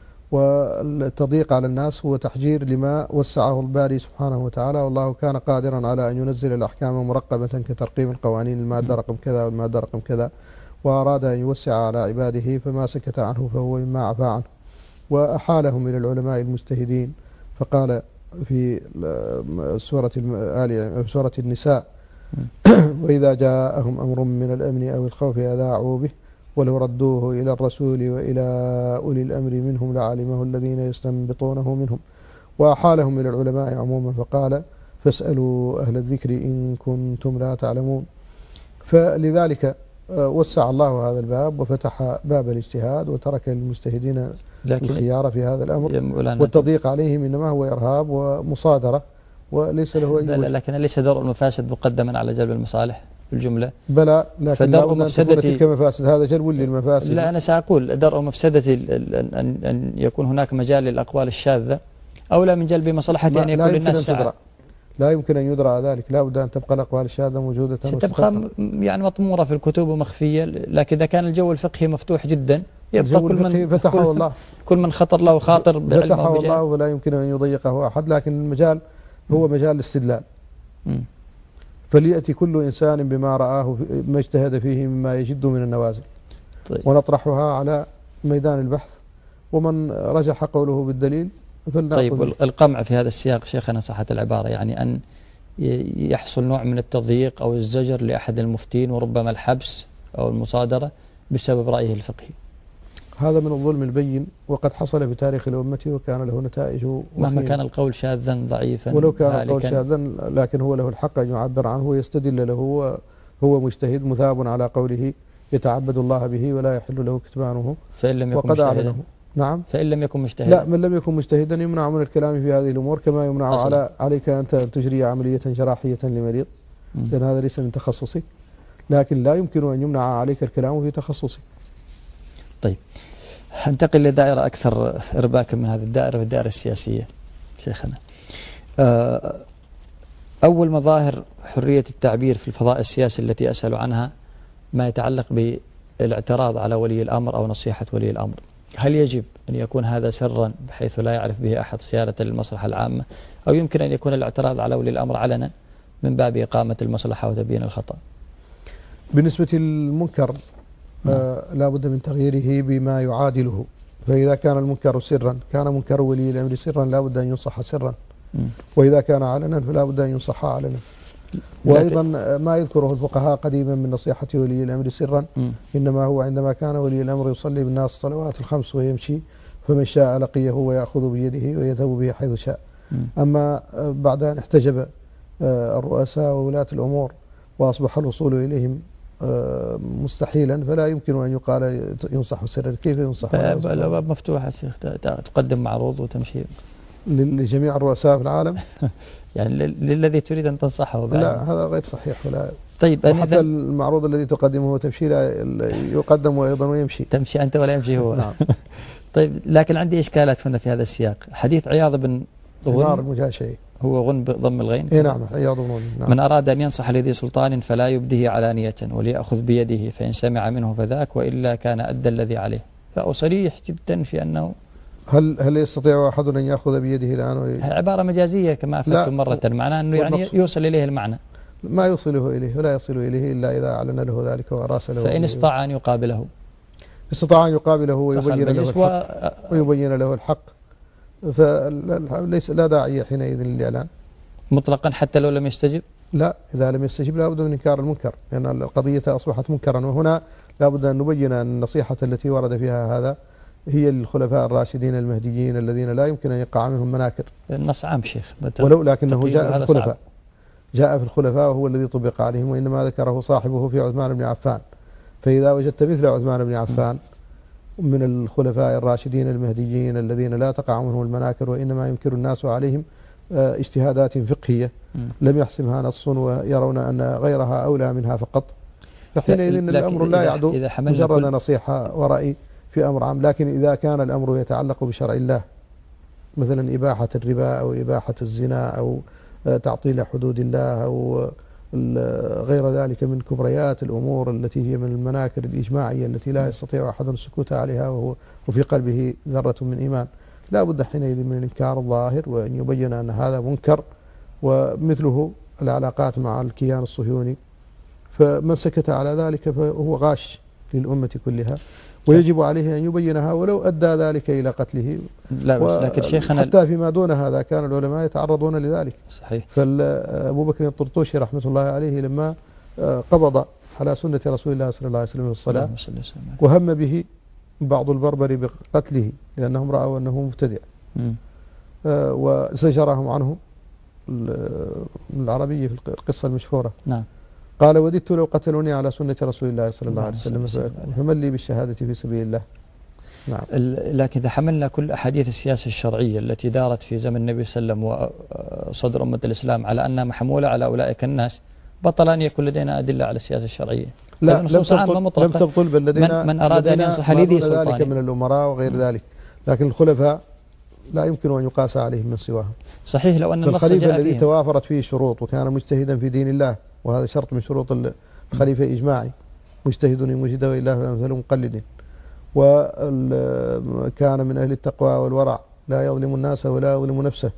والتضييق على الناس هو تحجير لما وسعه الباري سبحانه وتعالى، والله كان قادرا على أن ينزل الأحكام مرقبة كترقيم القوانين، المادة رقم كذا والمادة رقم كذا، وأراد أن يوسع على عباده فما سكت عنه فهو مما عفى عنه، وأحالهم إلى العلماء المجتهدين. فقال في سورة آل سورة النساء وإذا جاءهم أمر من الأمن أو الخوف أذاعوا به ولو ردوه إلى الرسول وإلى أولي الأمر منهم لعلمه الذين يستنبطونه منهم، وأحالهم إلى العلماء عموما فقال فاسألوا أهل الذكر إن كنتم لا تعلمون. فلذلك وسع الله هذا الباب وفتح باب الاجتهاد وترك للمجتهدين الخيار في هذا الأمر، والتضييق عليهم إنما هو إرهاب ومصادرة وليس له أي. لكن ليس درء المفاسد مقدما على جلب المصالح في الجملة؟ بلى، لكن درء مفسدة تلك مفاسد هذا جلب للمفاسد. لا، أنا سأقول درء مفسدة أن يكون هناك مجال للأقوال الشاذة أولى من جلب مصلحة أن يكون للناس سعادة. لا يمكن أن يدرى ذلك، لا بد أن تبقى الأقوال الشاذة موجودة، ستبقى يعني مطمورة في الكتب ومخفية. لكن إذا كان الجو الفقهي مفتوح جدا يبقى كل من فتحه الله كل من خطر له خاطر فتحه الله ولا يمكن أن يضيقه أحد. لكن المجال هو مجال الاستدلال، فليأتي كل إنسان بما رآه ما اجتهد فيه مما يجد من النوازل. طيب. ونطرحها على ميدان البحث، ومن رجح قوله بالدليل. طيب، القمع في هذا السياق شيخنا صحة العبارة يعني أن يحصل نوع من التضييق أو الزجر لأحد المفتين وربما الحبس أو المصادرة بسبب رأيه الفقهي. هذا من الظلم البين، وقد حصل بتاريخ الأمة وكان له نتائج مهما كان القول شاذا ضعيفا. ولو كان القول شاذا لكن هو له الحق أن يعبر عنه ويستدل له، هو مجتهد مثاب على قوله يتعبد الله به ولا يحل له كتمانه. فإن لم يكن وقد أعلنه. نعم. فإن لم يكن مجتهدا. لا، من لم يكن مجتهدا يمنع من الكلام في هذه الأمور، كما يمنع أصلاً. على عليك أنت أن تجري عملية جراحية لمريض، لأن هذا ليس من تخصصي، لكن لا يمكن أن يمنع عليك الكلام في تخصصي. طيب، انتقل لدائرة أكثر إرباكا من هذه الدائرة، في الدائرة السياسية شيخنا. أول مظاهر حرية التعبير في الفضاء السياسي التي أسأل عنها ما يتعلق بالاعتراض على ولي الأمر أو نصيحة ولي الأمر. هل يجب أن يكون هذا سرا بحيث لا يعرف به أحد صيانة للمصلحة العامة، أو يمكن أن يكون الاعتراض على ولي الأمر علنا من باب إقامة المصلحة وتبيين الخطأ؟ بالنسبة للمنكر آه لا بد من تغييره بما يعادله. فإذا كان المنكر سرا كان منكر ولي الأمر سرا لا بد أن ينصح سرا، وإذا كان علنا فلا بد أن ينصح علنا. وأيضا ما يذكره الفقهاء قديما من نصيحة ولي الأمر سرا م. إنما هو عندما كان ولي الأمر يصلي بالناس الصلوات الخمس ويمشي، فمن شاء لقيه ويأخذ بيده ويذهب به حيث شاء. م. أما بعد أن احتجب الرؤساء وولاة الأمور وأصبح الوصول إليهم مستحيلا فلا يمكن أن يقال ينصح سرا. كيف ينصح؟ الأبواب مفتوحة شيخ، تقدم معروض وتمشي لجميع الرؤساء في العالم يعني للذي تريد أن تنصحه. لا، هذا غير صحيح. ولا طيب، وحتى المعروض الذي تقدمه تمشي لا يقدم أيضا ويمشي. تمشي أنت ولا يمشي هو. نعم. طيب، لكن عندي إشكالات هنا في هذا السياق. حديث عياض بن غنم المجاشعي، هو غن بضم الغين. إيه نعم، عياض بن غنم. نعم. من أراد أن ينصح لذي سلطان فلا يبده علانية وليأخذ بيده، فإن سمع منه فذاك وإلا كان أدى الذي عليه. فهو صريح جدا في أنه هل هل يستطيع أحد أن يأخذ بيده الآن وي... عبارة مجازية كما أفدتم مرة، معناه أنه يعني يوصل إليه المعنى. ما يوصله إليه ولا يصل إليه إلا إذا أعلن له ذلك وأراسله. فإن استطاع أن يقابله استطاع أن يقابله ويبين له الحق و... ويبين له الحق، فليس لا داعي حينئذ للإعلان مطلقا حتى لو لم يستجب. لا، إذا لم يستجب لا بد من إنكار المنكر، لأن يعني القضية أصبحت منكرا. وهنا لا بد أن نبين أن النصيحة التي ورد فيها هذا هي للخلفاء الراشدين المهديين الذين لا يمكن أن يقع منهم مناكر. النص عام شيخ، ولو لكنه جاء في الخلفاء، جاء في الخلفاء وهو الذي طبق عليهم، وإنما ذكره صاحبه في عثمان بن عفان. فإذا وجدت مثل عثمان بن عفان من الخلفاء الراشدين المهديين الذين لا تقع منهم المناكر وإنما ينكر الناس عليهم اجتهادات فقهية لم يحسمها نص ويرون أن غيرها أولى منها فقط، فحينئذ الأمر لا يعدو مجرد نصيحة ورأي في أمر عام. لكن إذا كان الأمر يتعلق بشرع الله، مثلا إباحة الربا أو إباحة الزنا أو تعطيل حدود الله أو غير ذلك من كبريات الأمور التي هي من المناكر الإجماعية التي لا يستطيع أحد السكوت عليها وهو وفي قلبه ذرة من إيمان، لا بد حينئذ من الإنكار الظاهر وأن يبين أن هذا منكر. ومثله العلاقات مع الكيان الصهيوني، فمن سكت على ذلك فهو غاش للأمة كلها، ويجب عليه أن يبينها ولو أدى ذلك إلى قتله. لا بس لكن شيخنا حتى فيما دون هذا كان العلماء يتعرضون لذلك. صحيح. فأبو بكر الطرطوشي رحمة الله عليه لما قبض على سنة رسول الله صلى الله عليه وسلم في الصلاة وهم به بعض البربر بقتله لأنهم رأوا أنه مبتدع وزجرهم عنه العربية في القصة المشهورة. نعم. قال وددت لو قتلوني على سنة رسول الله صلى الله عليه وسلم فمن لي بالشهادة في سبيل الله. نعم. لكن إذا حملنا كل أحاديث السياسة الشرعية التي دارت في زمن النبي صلى الله عليه وسلم وصدر أمة الإسلام على أنها محمولة على أولئك الناس، بطل أن يكون لدينا أدلة على السياسة الشرعية. لا، لم تبطل, لم تبطل بل لدينا من, من أراد أن ينصح لذي ذلك من الأمراء وغير م. ذلك، لكن الخلفاء لا يمكن أن يقاس عليهم من سواهم. صحيح. لو أن النص الخليفة الذي توافرت فيه شروط وكان مجتهدا في دين الله، وهذا شرط من شروط الخليفة إجماعي، مجتهد مجتهد وإله أمثل مقلد، وكان من أهل التقوى والورع لا يظلم الناس ولا يظلم نفسه.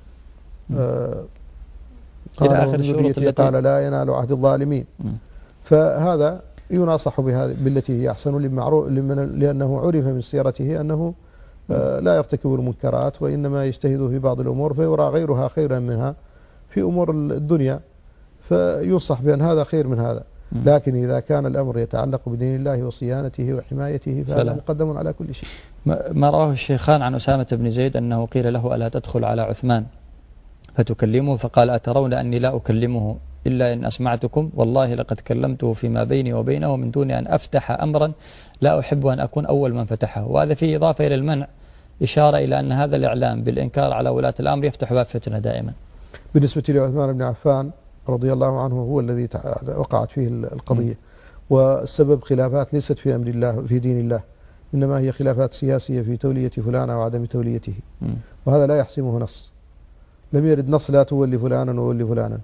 آه قال إلى آخر الشروط التي قال لا ينال عهد الظالمين. م. فهذا يناصح بهذا بالتي هي أحسن للمعروف، لأنه عرف من سيرته أنه آه لا يرتكب المنكرات وإنما يجتهد في بعض الأمور فيرى غيرها خيرا منها في أمور الدنيا، فينصح بأن هذا خير من هذا. لكن إذا كان الأمر يتعلق بدين الله وصيانته وحمايته فهذا مقدم على كل شيء. ما رواه الشيخان عن أسامة بن زيد أنه قيل له ألا تدخل على عثمان فتكلمه، فقال أترون أني لا أكلمه إلا إن أسمعتكم، والله لقد كلمته فيما بيني وبينه من دون أن أفتح أمرا لا أحب أن أكون أول من فتحه. وهذا فيه إضافة إلى المنع إشارة إلى أن هذا الإعلام بالإنكار على ولاة الأمر يفتح باب فتنة دائما. بالنسبة لعثمان بن عفان رضي الله عنه هو الذي وقعت فيه القضية، والسبب خلافات ليست في أمر الله في دين الله، إنما هي خلافات سياسية في تولية فلان أو عدم توليته، وهذا لا يحسمه نص، لم يرد نص لا تولي فلانا وولي فلانا.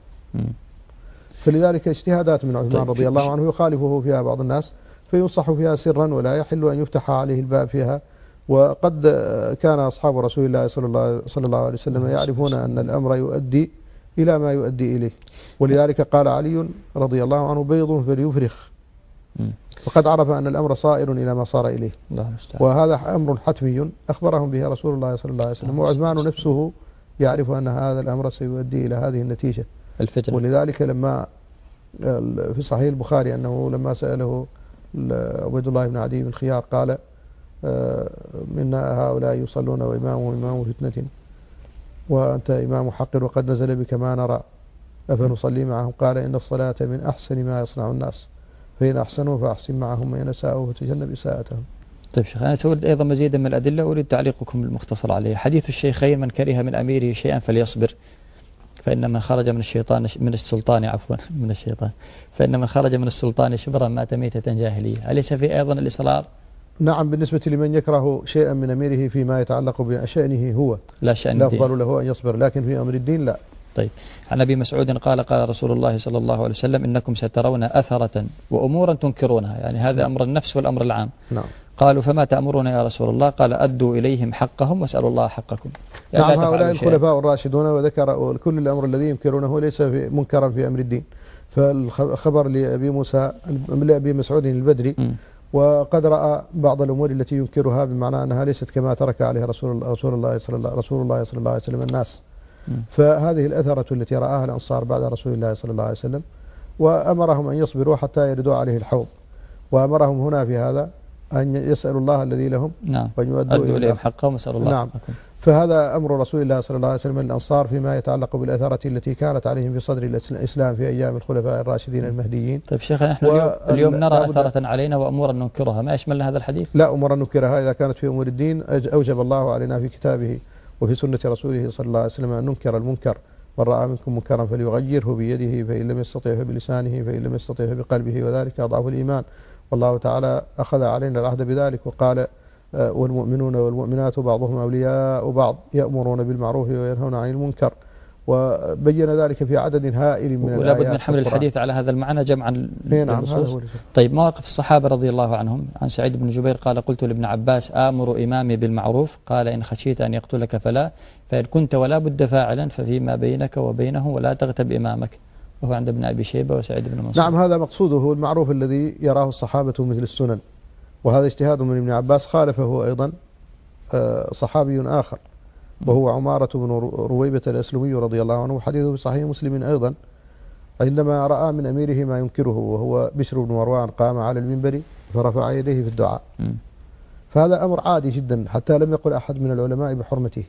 فلذلك اجتهادات من عثمان رضي الله عنه يخالفه فيها بعض الناس فينصح فيها سرا ولا يحل أن يفتح عليه الباب فيها. وقد كان أصحاب رسول الله صلى الله, صلى الله عليه وسلم يعرفون أن الأمر يؤدي إلى ما يؤدي إليه، ولذلك قال علي رضي الله عنه بيض فليفرخ، فقد عرف أن الأمر صائر إلى ما صار إليه، وهذا أمر حتمي أخبرهم به رسول الله صلى الله عليه وسلم، وعثمان نفسه يعرف أن هذا الأمر سيؤدي إلى هذه النتيجة الفتنة. ولذلك لما في صحيح البخاري أنه لما سأله عبد الله بن عدي بن خيار قال من هؤلاء يصلون وإمامهم إمام فتنة وأنت إمام حق وقد نزل بك ما نرى أفنصلي معهم؟ قال إن الصلاة من أحسن ما يصنع الناس، فإن أحسنوا فأحسن معهم وإن أساءوا فتجنب إساءتهم. طيب شيخ، أنا سأريد أيضا مزيدا من الأدلة أريد تعليقكم المختصر عليه. حديث الشيخين من كره من أميره شيئا فليصبر فإن من خرج من الشيطان من السلطان عفوا من الشيطان فإن من خرج من السلطان شبرا مات ميتة جاهلية. أليس في أيضا الإصرار؟ نعم، بالنسبة لمن يكره شيئا من أميره فيما يتعلق بشأنه هو لا شأن لا أفضل له أن يصبر، لكن في أمر الدين لا. طيب، عن أبي مسعود قال قال رسول الله صلى الله عليه وسلم إنكم سترون أثرة وأمورا تنكرونها، يعني هذا أمر النفس والأمر العام. نعم. قالوا فما تأمرنا يا رسول الله؟ قال أدوا إليهم حقهم واسألوا الله حقكم. يعني نعم هؤلاء الخلفاء الراشدون، وذكر كل الأمر الذي ينكرونه ليس في منكرا في أمر الدين. فالخبر لأبي موسى لأبي مسعود البدري م. وقد رأى بعض الأمور التي ينكرها بمعنى أنها ليست كما ترك عليها رسول رسول الله صلى الله رسول الله صلى الله عليه وسلم الناس. م. فهذه الأثرة التي رآها الأنصار بعد رسول الله صلى الله عليه وسلم، وأمرهم أن يصبروا حتى يردوا عليه الحوض، وأمرهم هنا في هذا أن يسألوا الله الذي لهم نعم وأن يؤدوا إليهم حقهم ويسألوا الله نعم حقهم. فهذا أمر رسول الله صلى الله عليه وسلم للأنصار فيما يتعلق بالأثرة التي كانت عليهم في صدر الإسلام في أيام الخلفاء الراشدين المهديين. طيب شيخ نحن اليوم, اليوم نرى أثرة علينا وأمورا ننكرها، ما يشملنا هذا الحديث؟ لا، أمورا ننكرها إذا كانت في أمور الدين أوجب الله علينا في كتابه وفي سنة رسوله صلى الله عليه وسلم أن ننكر المنكر. من رأى منكم منكرا فليغيره بيده، فإن لم يستطع فبلسانه، فإن لم يستطع فبقلبه، وذلك أضعف الإيمان. والله تعالى أخذ علينا العهد بذلك وقال والمؤمنون والمؤمنات بعضهم أولياء بعض يأمرون بالمعروف وينهون عن المنكر، وبين ذلك في عدد هائل من الآيات. ولا بد من حمل الحديث على هذا المعنى جمعا للنصوص. طيب مواقف الصحابة رضي الله عنهم. عن سعيد بن جبير قال قلت لابن عباس آمر إمامي بالمعروف؟ قال إن خشيت أن يقتلك فلا، فإن كنت ولا بد فاعلا ففيما بينك وبينه ولا تغتب إمامك. وهو عند ابن أبي شيبة وسعيد بن منصور. نعم هذا مقصوده هو المعروف الذي يراه الصحابة مثل السنن، وهذا اجتهاد من ابن عباس. خالفه أيضا صحابي آخر وهو عمارة بن رويبة الأسلمي رضي الله عنه، حديثه في صحيح مسلم أيضا، عندما رأى من أميره ما ينكره، وهو بشر بن مروان قام على المنبر فرفع يديه في الدعاء. م. فهذا أمر عادي جدا، حتى لم يقل أحد من العلماء بحرمته،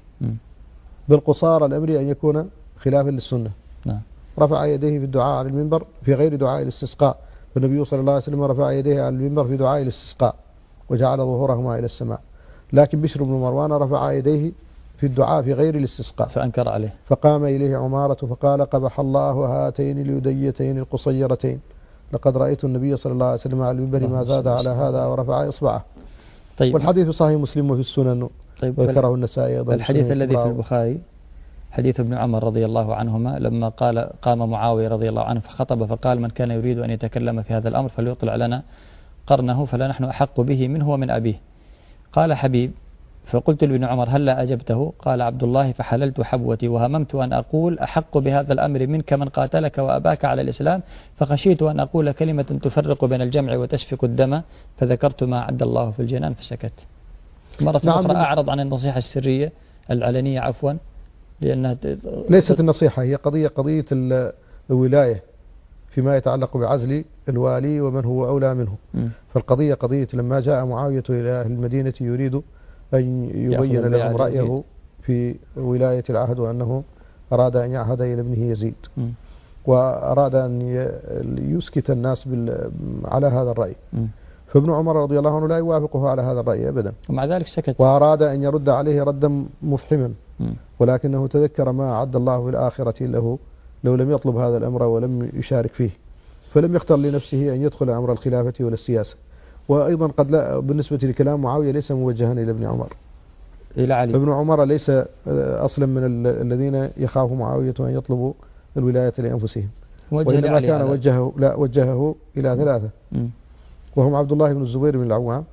بالقصار الأمر أن يكون خلافا للسنة. نعم. رفع يديه في الدعاء على المنبر في غير دعاء الاستسقاء، فالنبي صلى الله عليه وسلم رفع يديه على المنبر في دعاء الاستسقاء وجعل ظهورهما إلى السماء، لكن بشر بن مروان رفع يديه في الدعاء في غير الاستسقاء فأنكر عليه، فقام إليه عمارة فقال قبح الله هاتين اليديتين القصيرتين، لقد رأيت النبي صلى الله عليه وسلم على المنبر ما زاد على هذا ورفع إصبعه. طيب والحديث صحيح مسلم وفي السنن. طيب وذكره النسائي أيضا. الحديث الذي في البخاري حديث ابن عمر رضي الله عنهما لما قال قام معاوية رضي الله عنه فخطب فقال من كان يريد أن يتكلم في هذا الأمر فليطلع لنا قرنه فلا نحن أحق به منه ومن أبيه. قال حبيب فقلت لابن عمر هل لا أجبته؟ قال عبد الله فحللت حبوتي وهممت أن أقول أحق بهذا الأمر منك من قاتلك وأباك على الإسلام، فخشيت أن أقول كلمة تفرق بين الجمع وتسفك الدم، فذكرت ما عد الله في الجنان فسكت. مرة نعم أخرى أعرض عن النصيحة السرية العلنية عفوا، لأنها ليست النصيحة، هي قضية قضية الولاية فيما يتعلق بعزل الوالي ومن هو أولى منه. م. فالقضية قضية لما جاء معاوية إلى أهل المدينة يريد أن يبين لهم رأيه في ولاية العهد، وأنه أراد أن يعهد إلى ابنه يزيد، م. وأراد أن يسكت الناس على هذا الرأي. م. فابن عمر رضي الله عنه لا يوافقه على هذا الرأي أبدا، ومع ذلك سكت، وأراد أن يرد عليه ردا مفحما، م. ولكنه تذكر ما أعد الله في الآخرة له لو لم يطلب هذا الأمر ولم يشارك فيه، فلم يختر لنفسه أن يدخل أمر الخلافة ولا السياسة. وأيضا قد لا بالنسبة لكلام معاوية ليس موجها إلى ابن عمر، إلى علي. ابن عمر ليس أصلا من الذين يخاف معاوية أن يطلبوا الولاية لأنفسهم، وإنما كان وجهه لا وجهه إلى ثلاثة، م. وهم عبد الله بن الزبير بن العوام،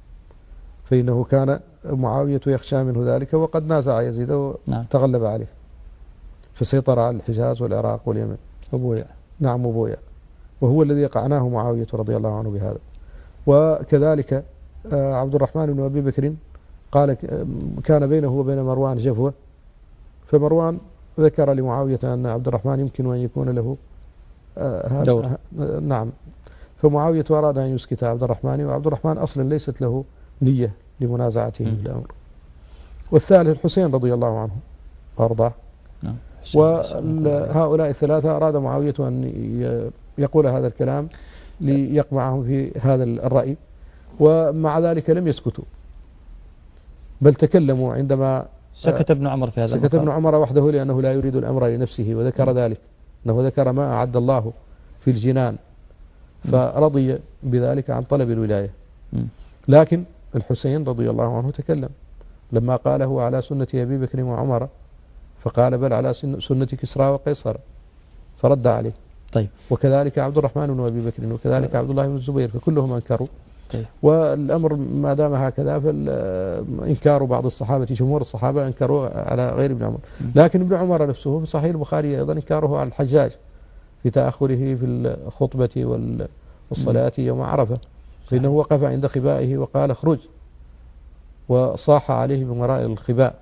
فإنه كان معاوية يخشى منه ذلك، وقد نازع يزيد وتغلب عليه فسيطر على الحجاز والعراق واليمن. أبويا نعم أبويا، وهو الذي قعناه معاوية رضي الله عنه بهذا. وكذلك عبد الرحمن بن أبي بكر قال كان بينه وبين مروان جفوة، فمروان ذكر لمعاوية أن عبد الرحمن يمكن أن يكون له دور. نعم، فمعاوية أراد أن يسكت عبد الرحمن، وعبد الرحمن أصلا ليست له نية لمنازعته الأمر. والثالث الحسين رضي الله عنه وأرضاه. نعم. وهؤلاء الثلاثة أراد معاوية أن يقول هذا الكلام ليقمعهم في هذا الرأي، ومع ذلك لم يسكتوا بل تكلموا عندما سكت ابن عمر في هذا سكت ابن عمر وحده لأنه لا يريد الأمر لنفسه، وذكر م. ذلك أنه ذكر ما أعد الله في الجنان، فرضي بذلك عن طلب الولاية. م. لكن الحسين رضي الله عنه تكلم لما قاله على سنة أبي بكر وعمر، فقال بل على سنة كسرى وقيصر، فرد عليه. طيب. وكذلك عبد الرحمن بن أبي بكر، وكذلك عبد الله بن الزبير، فكلهم أنكروا طيب. والأمر ما دام هكذا فإنكار بعض الصحابة جمهور الصحابة أنكروا على غير ابن عمر. لكن ابن عمر نفسه في صحيح البخاري أيضا إنكاره على الحجاج في تأخره في الخطبة والصلاة يوم عرفة، فإنه وقف عند خبائه وقال اخرج، وصاح عليه من وراء الخباء،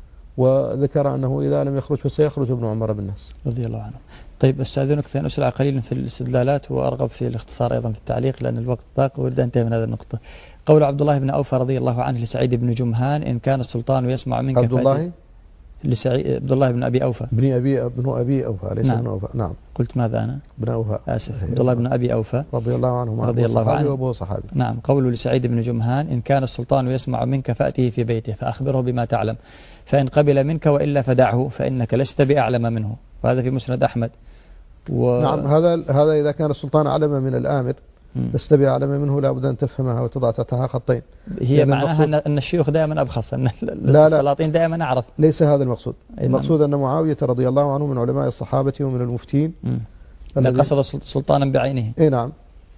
وذكر أنه إذا لم يخرج فسيخرج ابن عمر بالناس رضي الله عنه. طيب أستاذنك في أن أسرع قليلا في الاستدلالات وأرغب في الاختصار أيضا في التعليق لأن الوقت ضاق وأريد أنتهي من هذه النقطة. قول عبد الله بن أوفى رضي الله عنه لسعيد بن جمهان إن كان السلطان يسمع منك عبد الله لسعيد عبد الله بن أبي أوفى بن أبي ابن أبي أوفى ليس نعم. ابن أوفى. نعم. قلت ماذا أنا؟ ابن أوفى. آسف. عبد الله بن أبي أوفى رضي الله عنه رضي الله عنه وأبوه صحابي. نعم. قول لسعيد بن جمهان إن كان السلطان يسمع منك فأتيه في بيته فأخبره بما تعلم فإن قبل منك وإلا فدعه فإنك لست بأعلم منه، وهذا في مسند أحمد. و... نعم. هذا هذا إذا كان السلطان أعلم من الآمر لست بأعلم منه لا بد أن تفهمها وتضع تحتها خطين. هي معناها أن الشيوخ دائما أبخص، أن لا السلاطين دائما أعرف. ليس هذا المقصود. المقصود أن معاوية رضي الله عنه من علماء الصحابة ومن المفتين الذي قصد سلطانا بعينه. إيه نعم.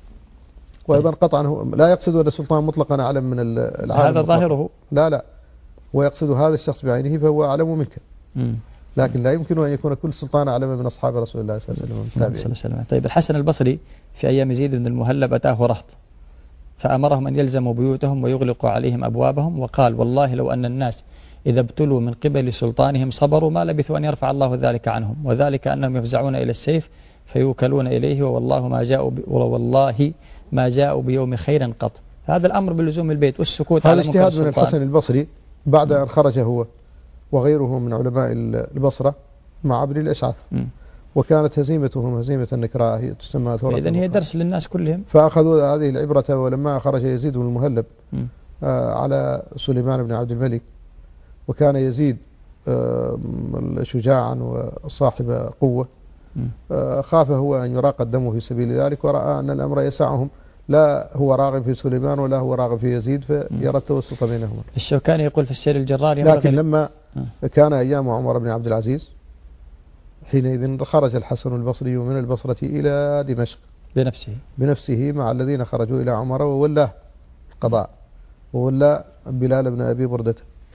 وأيضا قطعا لا يقصد أن السلطان مطلقا أعلم من العالم. هذا ظاهره. لا لا هو يقصد هذا الشخص بعينه فهو أعلم منك. م. لكن لا يمكن أن يكون كل سلطان أعلم من أصحاب رسول الله صلى الله عليه وسلم. طيب الحسن البصري في أيام يزيد بن المهلب أتاه رهط فأمرهم أن يلزموا بيوتهم ويغلقوا عليهم أبوابهم وقال والله لو أن الناس إذا ابتلوا من قبل سلطانهم صبروا ما لبثوا أن يرفع الله ذلك عنهم، وذلك أنهم يفزعون إلى السيف فيوكلون إليه ووالله ما جاءوا والله ما جاءوا بيوم خير قط. هذا الأمر بلزوم البيت والسكوت على منكر السلطان. هذا اجتهاد من الحسن البصري بعد أن خرج هو وغيره من علماء البصرة مع عبد الأشعث م. وكانت هزيمتهم هزيمة النكراء هي تسمى ثورة. إذن هي درس للناس كلهم. فأخذوا هذه العبرة ولما خرج يزيد بن المهلب آه على سليمان بن عبد الملك وكان يزيد آه شجاعا وصاحب قوة آه خاف هو أن يراق الدم في سبيل ذلك ورأى أن الأمر يسعهم، لا هو راغب في سليمان ولا هو راغب في يزيد فيرى التوسط بينهما. الشوكاني يقول في السير الجرار لكن لما كان أيام عمر بن عبد العزيز حينئذ خرج الحسن البصري من البصرة إلى دمشق بنفسه بنفسه مع الذين خرجوا إلى عمر وولاه القضاء وولى بلال بن أبي بردة،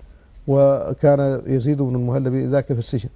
وكان يزيد بن المهلب ذاك في السجن،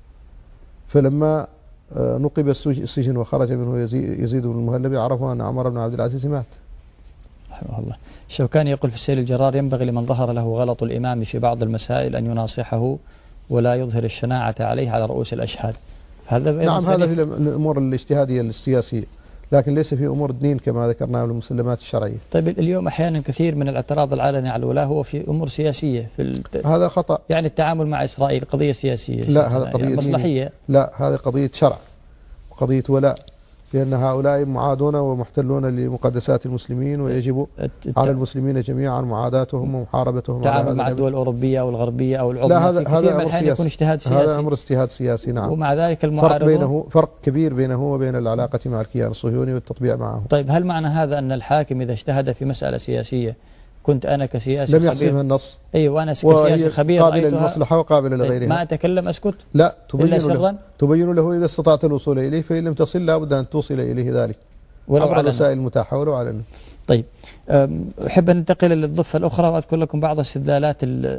فلما نقب السجن وخرج منه يزيد بن المهلب عرفوا أن عمر بن عبد العزيز مات. رحمه الله. الشوكاني يقول في السيل الجرار ينبغي لمن ظهر له غلط الإمام في بعض المسائل أن يناصحه ولا يظهر الشناعة عليه على رؤوس الأشهاد. هذا نعم هذا في الأمور الاجتهادية السياسية، لكن ليس في أمور الدين كما ذكرنا من المسلمات الشرعية. طيب اليوم أحيانا كثير من الاعتراض العلني على الولاة هو في أمور سياسية في الت... هذا خطأ. يعني التعامل مع إسرائيل قضية سياسية. لا هذا قضية يعني مصلحية. لا هذه قضية شرع وقضية ولاء، لأن هؤلاء معادون ومحتلون لمقدسات المسلمين ويجب الت... على المسلمين جميعا معاداتهم ومحاربتهم. التعامل مع الدول الأوروبية أو الغربية أو العظمى. لا هذا هذا أمر سياسي. يكون اجتهاد سياسي. هذا أمر اجتهاد سياسي نعم. ومع ذلك المعارضون فرق بينه فرق كبير بينه وبين العلاقة مع الكيان الصهيوني والتطبيع معه. طيب هل معنى هذا أن الحاكم إذا اجتهد في مسألة سياسية كنت أنا كسياسي لم يحسمها النص أيوة وأنا كسياسي خبير قابل للمصلحة وقابل لغيرها ما أتكلم أسكت لا تبين له تبين له إذا استطعت الوصول إليه، فإن لم تصل لابد أن توصل إليه ذلك عبر الوسائل المتاحة ولو علنا. طيب أحب أن ننتقل للضفة الأخرى وأذكر لكم بعض استدلالات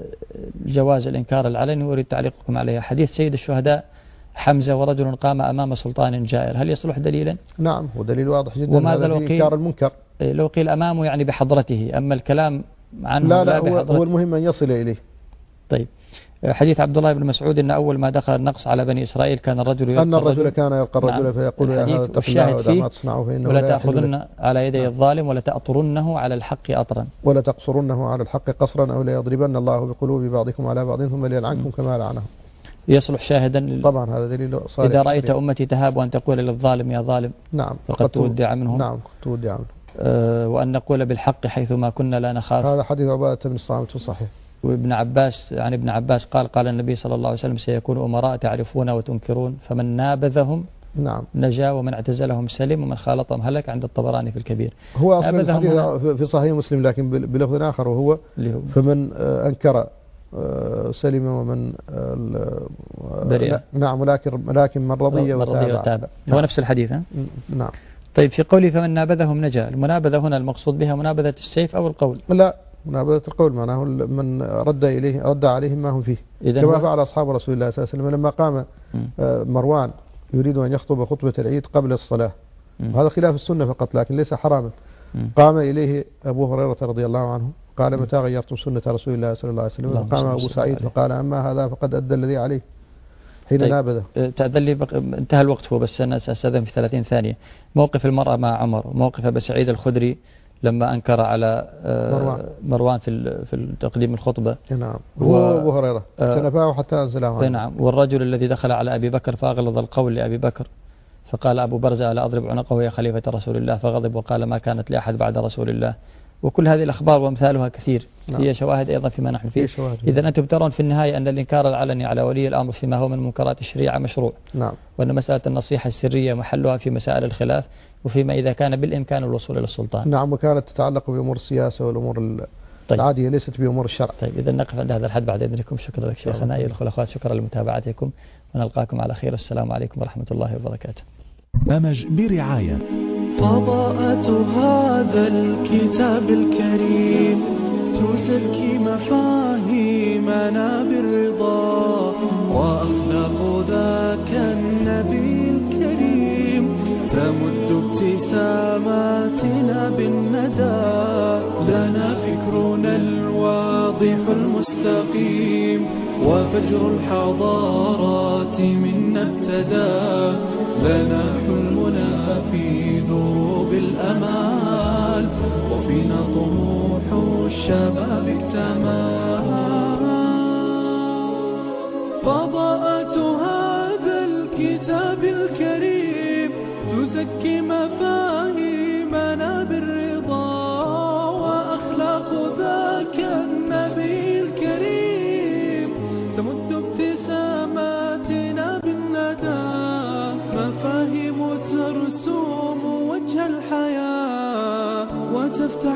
الجواز الإنكار العلني وأريد تعليقكم عليها. حديث سيد الشهداء حمزة ورجل قام أمام سلطان جائر، هل يصلح دليلا؟ نعم ودليل واضح جدا. وماذا لو قيل إنكار المنكر؟ لو قيل أمامه يعني بحضرته، أما الكلام عنه لا لا, لا هو, هو المهم أن يصل إليه. طيب حديث عبد الله بن مسعود أن أول ما دخل النقص على بني إسرائيل كان الرجل يلقى أن الرجل كان يلقى الرجل نعم. فيقول يا هذا اتق الله ودع ما تصنعه فإنه ولا تأخذن على يدي الظالم ولا تأطرنه على الحق أطرا ولا تقصرنه على الحق قصرا أو لا يضربن الله بقلوب بعضكم على بعض ثم ليلعنكم كما لعنهم. يصلح شاهدا طبعا هذا دليل صالح. إذا رأيت أمتي تهاب وأن تقول للظالم يا ظالم نعم فقد تودع منهم. نعم تودع منهم. أه وأن نقول بالحق حيثما كنا لا نخاف. هذا حديث عبادة بن الصامت في الصحيح. وابن عباس عن ابن عباس قال قال النبي صلى الله عليه وسلم سيكون أمراء تعرفون وتنكرون فمن نابذهم نعم نجا ومن اعتزلهم سلم ومن خالطهم هلك عند الطبراني في الكبير. هو أصل الحديث في صحيح مسلم لكن بلفظ آخر وهو فمن أنكر سلم ومن بريء. نعم ولكن لكن من رضي وتابع. هو نفس الحديث. نعم طيب في قوله فمن نابذهم نجا، المنابذة هنا المقصود بها منابذة السيف أو القول؟ لا، منابذة القول معناه من رد إليه رد عليهم ما هم فيه، كما فعل أصحاب رسول الله صلى الله عليه وسلم لما قام مروان يريد أن يخطب خطبة العيد قبل الصلاة، وهذا خلاف السنة فقط لكن ليس حراما. قام إليه أبو هريرة رضي الله عنه قال متى غيرتم سنة رسول الله صلى الله عليه وسلم؟ فقام أبو سعيد فقال أما هذا فقد أدى الذي عليه حين طيب نابذه. تأذن لي بق... انتهى الوقت هو، بس أنا سأستأذن في ثلاثين ثانية. موقف المرأة مع عمر، موقف أبي سعيد الخدري لما أنكر على مروان, مروان في في تقديم الخطبة. نعم هو و... أبو هريرة تنفاه حتى أنزله عنه. نعم. والرجل الذي دخل على أبي بكر فأغلظ القول لأبي بكر فقال أبو برزة ألا أضرب عنقه يا خليفة رسول الله، فغضب وقال ما كانت لأحد بعد رسول الله. وكل هذه الأخبار وأمثالها كثير. نعم. هي شواهد أيضا فيما نحن فيه. إذا أنتم ترون في النهاية أن الإنكار العلني على ولي الأمر فيما هو من منكرات الشريعة مشروع. نعم. وأن مسألة النصيحة السرية محلها في مسائل الخلاف، وفيما إذا كان بالإمكان الوصول إلى السلطان. نعم، وكانت تتعلق بأمور السياسة والأمور طيب. العادية ليست بأمور الشرع. طيب إذا نقف عند هذا الحد بعد إذنكم. شكرا لك شيخنا أيها الأخوة والأخوات، شكرا لمتابعتكم ونلقاكم على خير. السلام عليكم ورحمة الله وبركاته. برنامج برعاية فضاءة هذا الكتاب الكريم تزكي مفاهيمنا بالرضا، وأخلاق ذاك النبي الكريم تمد ابتساماتنا بالندى. لنا فكرنا الواضح المستقيم وفجر الحضارات منا ابتدى. لنا حلمنا في دروب الأمال وفينا طموح الشباب اكتمل. فضاءة هذا الكتاب الكريم تزكي مفاهيمنا بالرضا، وأخلاق ذاك النبي الكريم تمد ابتساماتنا بالندى. مفاهيم ترسوم وجه الحياة وتفتح